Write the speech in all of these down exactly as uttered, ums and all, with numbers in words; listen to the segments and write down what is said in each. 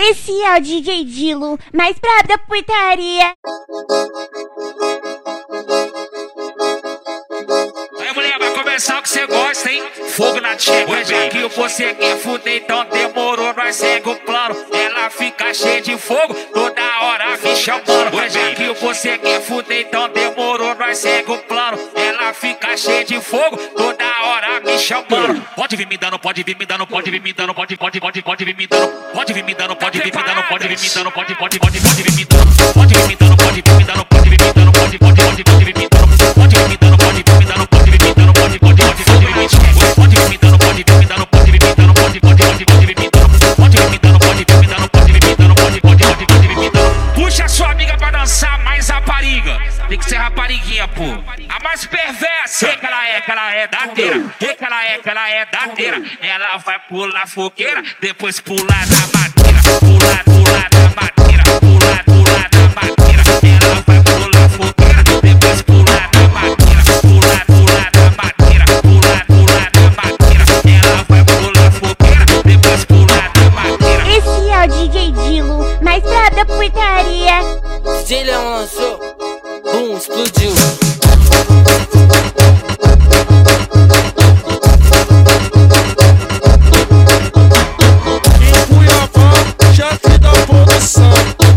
Esse é o D J Dilo, mais brabo da putaria. Aí, mulher, vai começar o que você gosta, hein? Fogo na tcheca. Hoje aqui você quer fuder, então demorou, nós segue o plano. Ela fica cheia de fogo, toda hora me chamando. Hoje aqui você quer fuder, então demorou, nós segue o plano. Ela fica cheia de fogo, toda hora me chamando. Pode vir me dando, pode vir me dando, pode vir me dando, pode, pode, pode, pode vir me dando. Pode vir me dando, pode vir me dando, pode vir me dando, pode, pode, pode, pode vir me dando. Pode vir me dando, pode vir me dando, pode vir me dando, pode, pode, pode, pode vir me dando. Pode vir me dando, pode vir me dando, pode vir me dando, pode, pode, pode, pode vir me dando. Pode vir me dando, pode vir me dando, pode vir me dando, pode, pode, pode, pode vir me dando. Pode vir me dando, pode vir me dando, pode vir me dando, pode, pode, pode, pode vir me dando. Puxa sua amiga pra dançar mais rapariga. Tem que ser rapariguinha, pô. A mais perversa. Que ela é, que ela é dateira. Que ela é, que ela é dateira. Ela vai pular fogueira, depois pular na madeira. Pular, pular na madeira. Pular, pular na madeira. Ela vai pular fogueira, depois pular na madeira. Pular, pular na madeira. Pular, pular na madeira. Ela vai pular fogueira, depois pular na madeira. Esse é o D J Dilo, mais brabo da putaria. D J Leão lançou, bum, explodiu. Em Cuiabá, chefe da produção.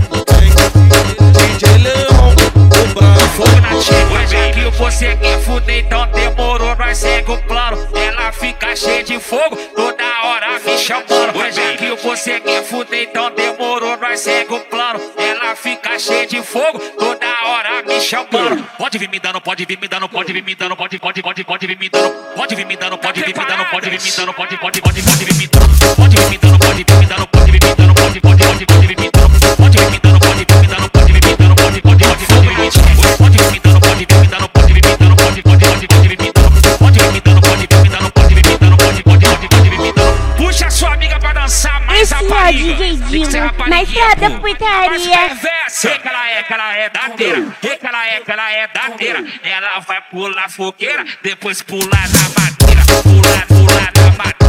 D J Leão, o bravo. Fogo na tcheca. Hoje aqui você quer fuder, então demorou, nós segue o plano. Ela fica cheia de fogo, toda hora me chamando. Hoje aqui você quer fuder, então demorou, nós segue o plano. Ela fica cheia de fogo, toda hora me chamando. Pode vir me dando, pode vir me dando, pode vir me dando, pode, pode, pode, pode vir me dando. Pode vir me dando, pode vir me dando, pode vir me dando, pode, pode, pode, pode vir me dando. Pode vir me dando, pode vir me dando, pode vir me dando, pode, pode, pode, pode vir me dando. Pode vir me dando, pode vir me dando, pode vir me dando, pode, pode, pode, pode vir me dando. Pode vir me dando, pode vir me dando, pode vir me dando, pode, pode, pode, pode vir me dando. Pode vir me dando, pode vir me dando, pode vir me dando, pode, pode, pode, pode vir me dando. Puxa sua amiga pra dançar mais Esse é o rapariga. D J Tem que ser Dilo, mais rapariguinha, brabo da pô. putaria. Que ela é, que ela é dateira. Que ela é, que ela é dateira. Ela vai pular fogueira, depois pular na madeira. Pular, pular na madeira.